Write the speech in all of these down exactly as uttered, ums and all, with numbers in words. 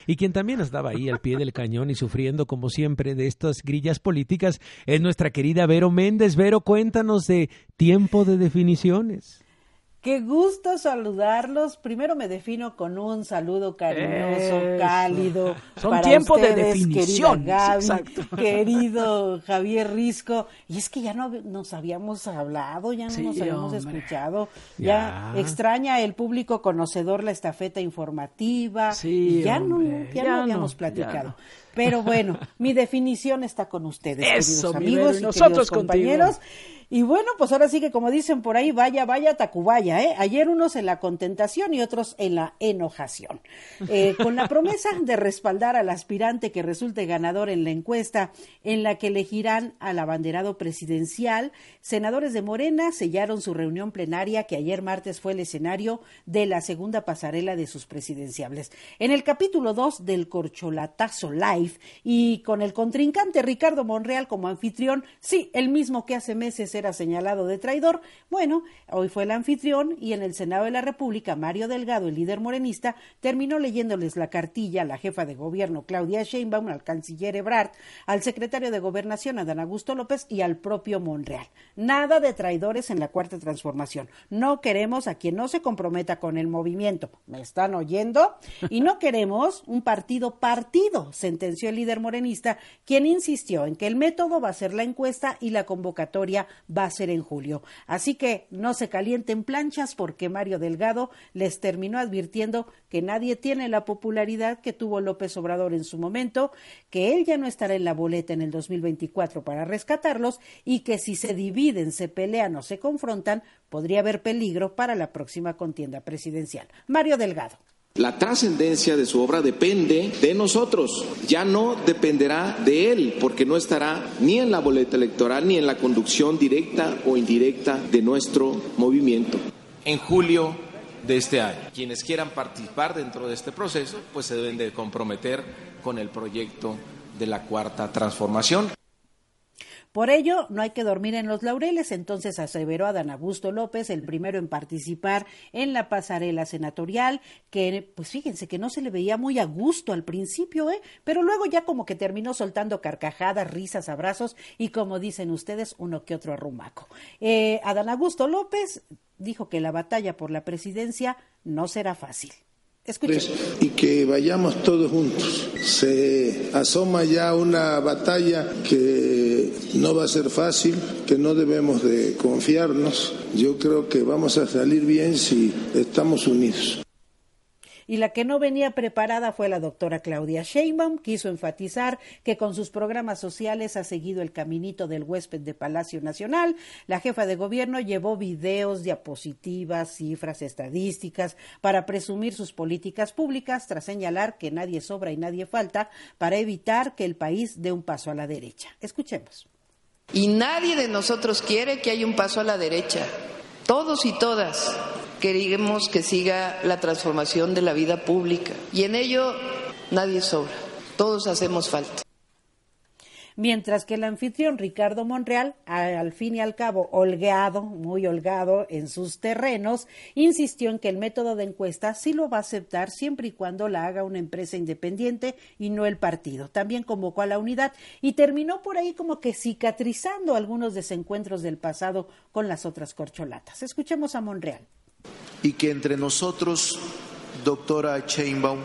Y quien también estaba ahí al pie del cañón y sufriendo, como siempre, de estas grillas políticas es nuestra querida Vero Méndez. Vero, cuéntanos de Tiempo de Definiciones. Qué gusto saludarlos. Primero me defino con un saludo cariñoso, Eso. cálido. Son para tiempo ustedes, de definición. Querida Gaby, Exacto. querido Javier Risco. Y es que ya no nos habíamos hablado, ya no sí, nos habíamos hombre. escuchado. Ya. ya extraña el público conocedor la estafeta informativa. Sí, y ya hombre. no, ya, ya no habíamos no, platicado. No. Pero bueno, mi definición está con ustedes, Eso, queridos amigos y, y nosotros compañeros. Contigo. Y bueno, pues ahora sí que como dicen por ahí, vaya, vaya, Tacubaya, ¿eh? Ayer unos en la contentación y otros en la enojación. Eh, con la promesa de respaldar al aspirante que resulte ganador en la encuesta en la que elegirán al abanderado presidencial, senadores de Morena sellaron su reunión plenaria que ayer martes fue el escenario de la segunda pasarela de sus presidenciables. En el capítulo dos del Corcholatazo Live y con el contrincante Ricardo Monreal como anfitrión, sí, el mismo que hace meses era señalado de traidor, bueno, hoy fue el anfitrión y en el Senado de la República, Mario Delgado, el líder morenista, terminó leyéndoles la cartilla a la jefa de gobierno, Claudia Sheinbaum, al canciller Ebrard, al secretario de Gobernación, Adán Augusto López, y al propio Monreal. Nada de traidores en la Cuarta Transformación. No queremos a quien no se comprometa con el movimiento. ¿Me están oyendo? Y no queremos un partido partido, sentenció el líder morenista, quien insistió en que el método va a ser la encuesta y la convocatoria va a ser en julio. Así que no se calienten planchas porque Mario Delgado les terminó advirtiendo que nadie tiene la popularidad que tuvo López Obrador en su momento, que él ya no estará en la boleta en el dos mil veinticuatro para rescatarlos y que si se dividen, se pelean o se confrontan, podría haber peligro para la próxima contienda presidencial. Mario Delgado. La trascendencia de su obra depende de nosotros, ya no dependerá de él, porque no estará ni en la boleta electoral ni en la conducción directa o indirecta de nuestro movimiento. En julio de este año, quienes quieran participar dentro de este proceso, pues se deben de comprometer con el proyecto de la Cuarta Transformación. Por ello, no hay que dormir en los laureles, entonces aseveró Adán Augusto López, el primero en participar en la pasarela senatorial, que pues fíjense que no se le veía muy a gusto al principio, ¿eh? Pero luego ya como que terminó soltando carcajadas, risas, abrazos y como dicen ustedes, uno que otro arrumaco. Eh, Adán Augusto López dijo que la batalla por la presidencia no será fácil. Escuchen. Y que vayamos todos juntos. Se asoma ya una batalla que no va a ser fácil, que no debemos de confiarnos. Yo creo que vamos a salir bien si estamos unidos. Y la que no venía preparada fue la doctora Claudia Sheinbaum. Quiso enfatizar que con sus programas sociales ha seguido el caminito del huésped de Palacio Nacional. La jefa de gobierno llevó videos, diapositivas, cifras, estadísticas para presumir sus políticas públicas, tras señalar que nadie sobra y nadie falta para evitar que el país dé un paso a la derecha. Escuchemos. Y nadie de nosotros quiere que haya un paso a la derecha. Todos y todas queremos que siga la transformación de la vida pública y en ello nadie sobra, todos hacemos falta. Mientras que el anfitrión Ricardo Monreal, al fin y al cabo holgado, muy holgado en sus terrenos, insistió en que el método de encuesta sí lo va a aceptar siempre y cuando la haga una empresa independiente y no el partido. También convocó a la unidad y terminó por ahí como que cicatrizando algunos desencuentros del pasado con las otras corcholatas. Escuchemos a Monreal. Y que entre nosotros, doctora Sheinbaum,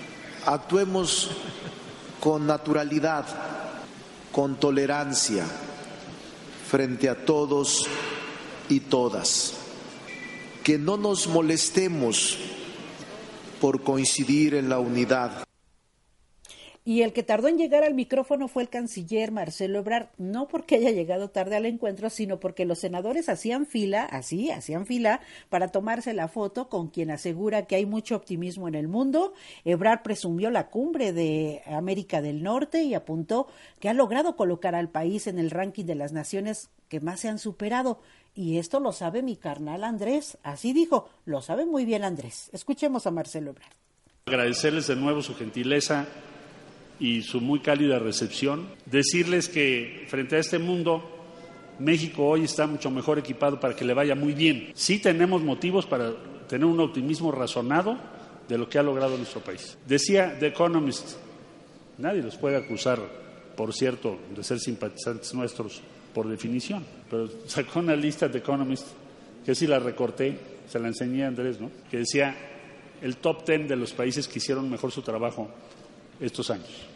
actuemos con naturalidad, con tolerancia, frente a todos y todas. Que no nos molestemos por coincidir en la unidad. Y el que tardó en llegar al micrófono fue el canciller Marcelo Ebrard, no porque haya llegado tarde al encuentro, sino porque los senadores hacían fila, así, hacían fila, para tomarse la foto con quien asegura que hay mucho optimismo en el mundo. Ebrard presumió la cumbre de América del Norte y apuntó que ha logrado colocar al país en el ranking de las naciones que más se han superado. Y esto lo sabe mi carnal Andrés, así dijo, lo sabe muy bien Andrés. Escuchemos a Marcelo Ebrard. Agradecerles de nuevo su gentileza y su muy cálida recepción, decirles que frente a este mundo, México hoy está mucho mejor equipado para que le vaya muy bien. Sí tenemos motivos para tener un optimismo razonado, de lo que ha logrado nuestro país. Decía The Economist, nadie los puede acusar, por cierto, de ser simpatizantes nuestros por definición, pero sacó una lista de Economist, que sí la recorté, se la enseñé a Andrés, ¿no? Que decía el top ten de los países que hicieron mejor su trabajo estos años.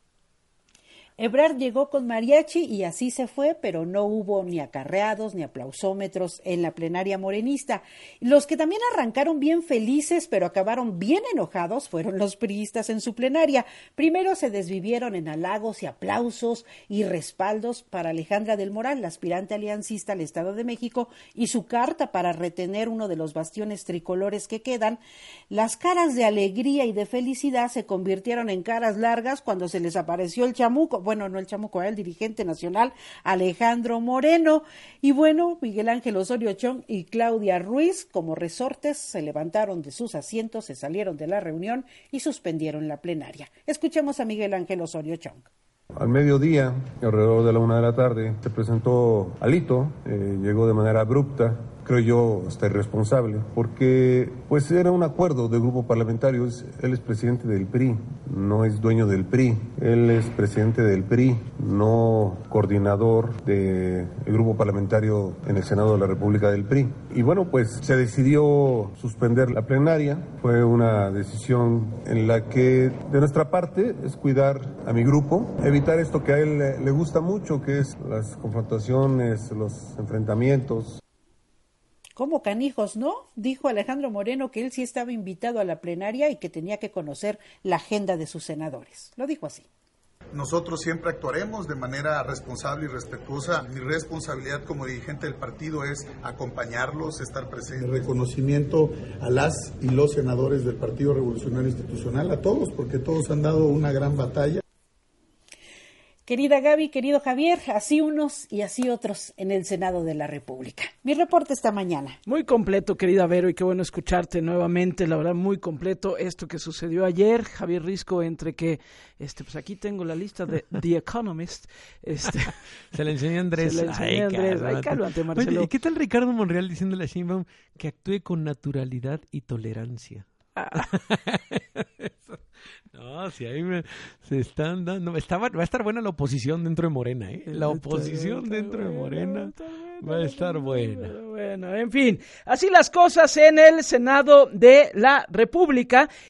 Ebrard llegó con mariachi y así se fue, pero no hubo ni acarreados ni aplausómetros en la plenaria morenista. Los que también arrancaron bien felices, pero acabaron bien enojados, fueron los priistas en su plenaria. Primero se desvivieron en halagos y aplausos y respaldos para Alejandra del Moral, la aspirante aliancista al Estado de México, y su carta para retener uno de los bastiones tricolores que quedan. Las caras de alegría y de felicidad se convirtieron en caras largas cuando se les apareció el chamuco. Bueno, no el chamuco, el dirigente nacional Alejandro Moreno. Y bueno, Miguel Ángel Osorio Chong y Claudia Ruiz, como resortes, se levantaron de sus asientos, se salieron de la reunión y suspendieron la plenaria. Escuchemos a Miguel Ángel Osorio Chong. Al mediodía, alrededor de la una de la tarde, se presentó Alito, eh, llegó de manera abrupta, creo yo hasta irresponsable, porque pues era un acuerdo de grupo parlamentario. Él es presidente del P R I, no es dueño del P R I, él es presidente del P R I, no coordinador del grupo parlamentario en el Senado de la República del P R I. Y bueno, pues se decidió suspender la plenaria, fue una decisión en la que de nuestra parte es cuidar a mi grupo, evitar esto que a él le, le gusta mucho, que es las confrontaciones, los enfrentamientos. ¿Cómo canijos, no? Dijo Alejandro Moreno que él sí estaba invitado a la plenaria y que tenía que conocer la agenda de sus senadores. Lo dijo así. Nosotros siempre actuaremos de manera responsable y respetuosa. Mi responsabilidad como dirigente del partido es acompañarlos, estar presente. El reconocimiento a las y los senadores del Partido Revolucionario Institucional, a todos, porque todos han dado una gran batalla. Querida Gaby, querido Javier, así unos y así otros en el Senado de la República. Mi reporte esta mañana. Muy completo, querida Vero, y qué bueno escucharte nuevamente, la verdad, muy completo esto que sucedió ayer. Javier Risco, entre que, este, pues aquí tengo la lista de The Economist. Este, se la enseñó Andrés. Se la enseñó Andrés. Ay, cálmate, Marcelo. Oye, ¿y qué tal Ricardo Monreal diciéndole a Sheinbaum que actúe con naturalidad y tolerancia? Ah. No, si ahí me, se están dando, está, va a estar buena la oposición dentro de Morena, ¿eh? La oposición está, dentro está de Morena bueno, va a estar buena. Bueno, en fin, así las cosas en el Senado de la República.